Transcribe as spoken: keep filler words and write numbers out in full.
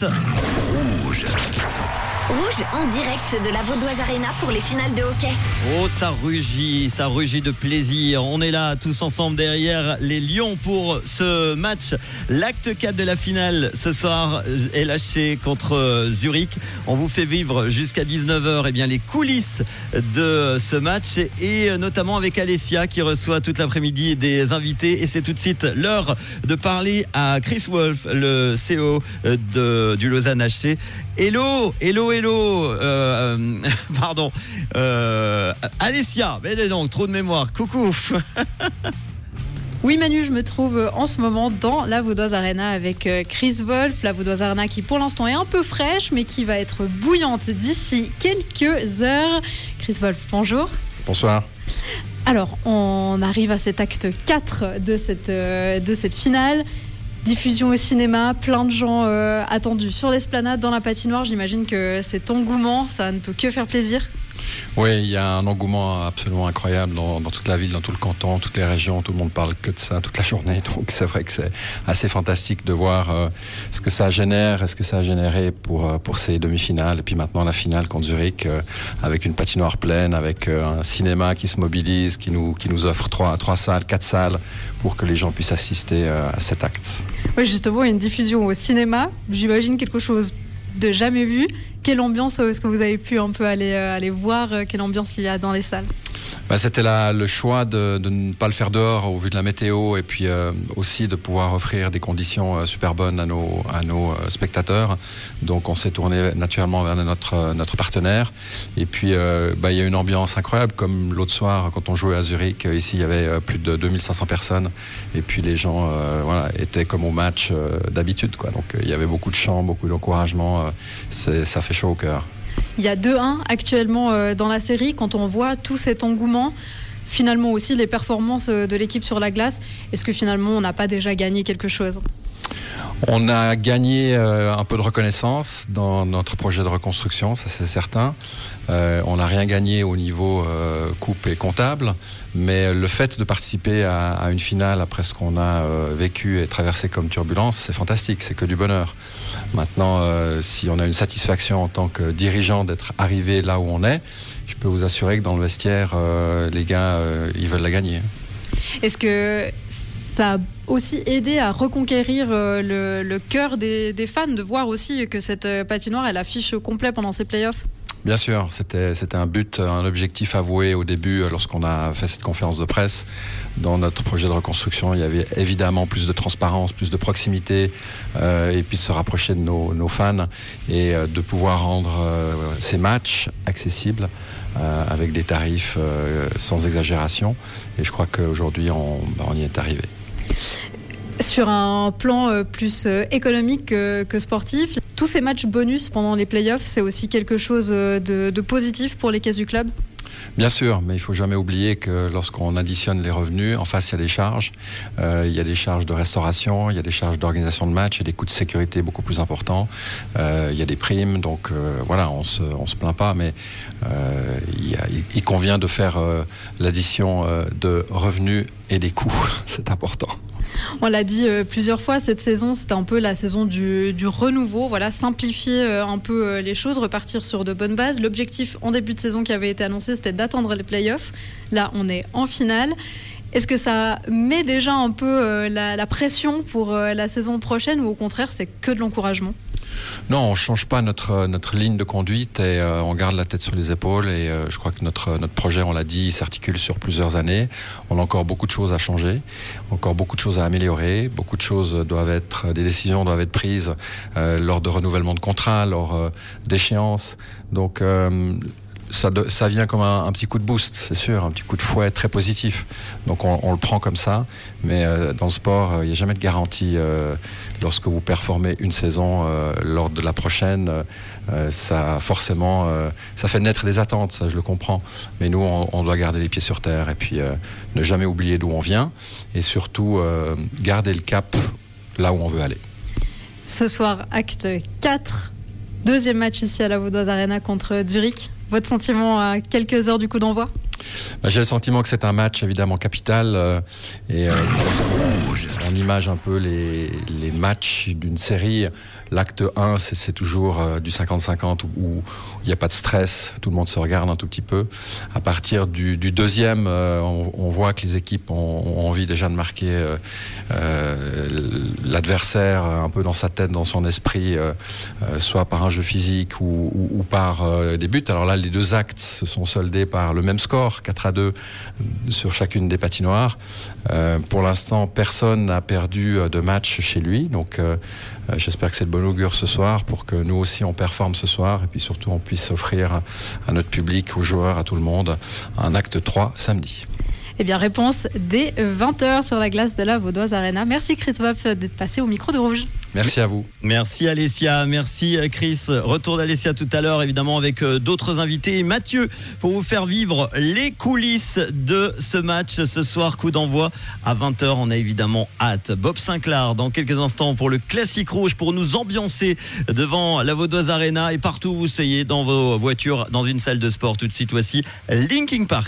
droite. Rouge. Rouge en direct de la Vaudoise Arena pour les finales de hockey. Oh, ça rugit, ça rugit de plaisir. On est là tous ensemble derrière les Lions pour ce match. L'acte quatre de la finale ce soir est lâché contre Zurich. On vous fait vivre jusqu'à dix-neuf heures eh bien, les coulisses de ce match et notamment avec Alessia qui reçoit toute l'après-midi des invités. Et c'est tout de suite l'heure de parler à Chris Wolf, le C E O de, du Lausanne H C. Hello, hello, hello, euh, pardon, euh, Alessia, mais donc, trop de mémoire, coucou. Oui Manu, je me trouve en ce moment dans la Vaudoise Arena avec Chris Wolf, la Vaudoise Arena qui pour l'instant est un peu fraîche mais qui va être bouillante d'ici quelques heures. Chris Wolf, bonjour. Bonsoir. Alors, on arrive à cet acte quatre de cette, de cette finale. Diffusion au cinéma, plein de gens euh, attendus sur l'esplanade, dans la patinoire. J'imagine que cet engouement, ça ne peut que faire plaisir. Oui, il y a un engouement absolument incroyable dans, dans toute la ville, dans tout le canton, toutes les régions. Tout le monde parle que de ça toute la journée. Donc c'est vrai que c'est assez fantastique de voir euh, ce que ça génère et ce que ça a généré pour, pour ces demi-finales. Et puis maintenant la finale contre Zurich, euh, avec une patinoire pleine, avec euh, un cinéma qui se mobilise, qui nous, qui nous offre trois, trois salles, quatre salles pour que les gens puissent assister euh, à cet acte. Oui, justement, une diffusion au cinéma. J'imagine quelque chose de jamais vu. Quelle ambiance est-ce que vous avez pu un peu aller, euh, aller voir? Quelle ambiance il y a dans les salles? Bah, c'était la, le choix de, de ne pas le faire dehors au vu de la météo et puis euh, aussi de pouvoir offrir des conditions euh, super bonnes à nos, à nos euh, spectateurs. Donc on s'est tourné naturellement vers notre, notre partenaire. Et puis euh, bah, il y a une ambiance incroyable comme l'autre soir quand on jouait à Zurich. Ici il y avait plus de deux mille cinq cents personnes et puis les gens euh, voilà, étaient comme au match euh, d'habitude, quoi. Donc euh, il y avait beaucoup de chants, beaucoup d'encouragement. Euh, c'est, ça fait chaud au cœur. Il y a deux un actuellement euh, dans la série. Quand on voit tout cet engouement, finalement aussi les performances de l'équipe sur la glace, est-ce que finalement on n'a pas déjà gagné quelque chose ? On a gagné euh, un peu de reconnaissance dans notre projet de reconstruction, ça c'est certain. Euh, on n'a rien gagné au niveau euh, coupe et comptable, mais le fait de participer à, à une finale après ce qu'on a euh, vécu et traversé comme turbulence, c'est fantastique, c'est que du bonheur. Maintenant, euh, si on a une satisfaction en tant que dirigeant d'être arrivé là où on est, je peux vous assurer que dans le vestiaire, euh, les gars, euh, ils veulent la gagner. Est-ce que ça a aussi aidé à reconquérir euh, le, le cœur des, des fans, de voir aussi que cette euh, patinoire, elle affiche complet pendant ces playoffs ? Bien sûr, c'était, c'était un but, un objectif avoué au début lorsqu'on a fait cette conférence de presse. Dans notre projet de reconstruction, il y avait évidemment plus de transparence, plus de proximité euh, et puis se rapprocher de nos, nos fans et euh, de pouvoir rendre euh, ces matchs accessibles euh, avec des tarifs euh, sans exagération. Et je crois qu'aujourd'hui, on, on y est arrivé. Sur un plan plus économique que, que sportif, tous ces matchs bonus pendant les playoffs, c'est aussi quelque chose de, de positif pour les caisses du club ? Bien sûr, mais il ne faut jamais oublier que lorsqu'on additionne les revenus, en face il y a des charges. Euh, il y a des charges de restauration, il y a des charges d'organisation de match, il y a des coûts de sécurité beaucoup plus importants. Euh, il y a des primes, donc euh, voilà, on se, on se plaint pas, mais euh, il, y a, il, il convient de faire euh, l'addition euh, de revenus et des coûts, c'est important. On l'a dit euh, plusieurs fois, cette saison, c'était un peu la saison du, du renouveau. Voilà, simplifier euh, un peu euh, les choses, repartir sur de bonnes bases. L'objectif en début de saison qui avait été annoncé, c'était d'atteindre les playoffs. Là, on est en finale. Est-ce que ça met déjà un peu euh, la, la pression pour euh, la saison prochaine ou au contraire, c'est que de l'encouragement ? Non, on ne change pas notre, notre ligne de conduite et euh, on garde la tête sur les épaules et euh, je crois que notre, notre projet, on l'a dit, s'articule sur plusieurs années. On a encore beaucoup de choses à changer, encore beaucoup de choses à améliorer, beaucoup de choses doivent être, des décisions doivent être prises euh, lors de renouvellement de contrats, lors euh, d'échéances. Donc, euh, Ça, de, ça vient comme un, un petit coup de boost, c'est sûr, un petit coup de fouet très positif. Donc on, on le prend comme ça, mais euh, dans le sport, il euh, n'y a jamais de garantie. Euh, lorsque vous performez une saison, euh, lors de la prochaine, euh, ça forcément, euh, ça fait naître des attentes, ça je le comprends. Mais nous, on, on doit garder les pieds sur terre et puis euh, ne jamais oublier d'où on vient et surtout euh, garder le cap là où on veut aller. Ce soir, acte quatre, deuxième match ici à la Vaudoise Arena contre Zurich. Votre sentiment à quelques heures du coup d'envoi ? Bah, j'ai le sentiment que c'est un match évidemment capital euh, et euh, on image un peu les, les matchs d'une série. L'acte un, c'est, c'est toujours euh, du cinquante cinquante où il n'y a pas de stress, tout le monde se regarde un tout petit peu. À partir du, du deuxième, euh, on, on voit que les équipes ont, ont envie déjà de marquer euh, euh, l'adversaire un peu dans sa tête, dans son esprit, euh, euh, soit par un jeu physique ou, ou, ou par euh, des buts. Alors là, les deux actes se sont soldés par le même score, quatre à deux sur chacune des patinoires. Euh, pour l'instant, personne n'a perdu de match chez lui, donc euh, j'espère que c'est de bon augure ce soir pour que nous aussi on performe ce soir et puis surtout on puisse offrir à, à notre public, aux joueurs, à tout le monde un acte trois samedi. Eh bien, réponse dès vingt heures sur la glace de la Vaudoise Arena. Merci Chris Wolf d'être passé au micro de Rouge. Merci à vous. Merci Alessia, merci Chris. Retour d'Alessia tout à l'heure, évidemment avec d'autres invités. Et Mathieu, pour vous faire vivre les coulisses de ce match ce soir, coup d'envoi à vingt heures. On a évidemment hâte. Bob Sinclair dans quelques instants pour le Classique Rouge, pour nous ambiancer devant la Vaudoise Arena et partout où vous soyez dans vos voitures, dans une salle de sport. Tout de suite, voici Linkin Park.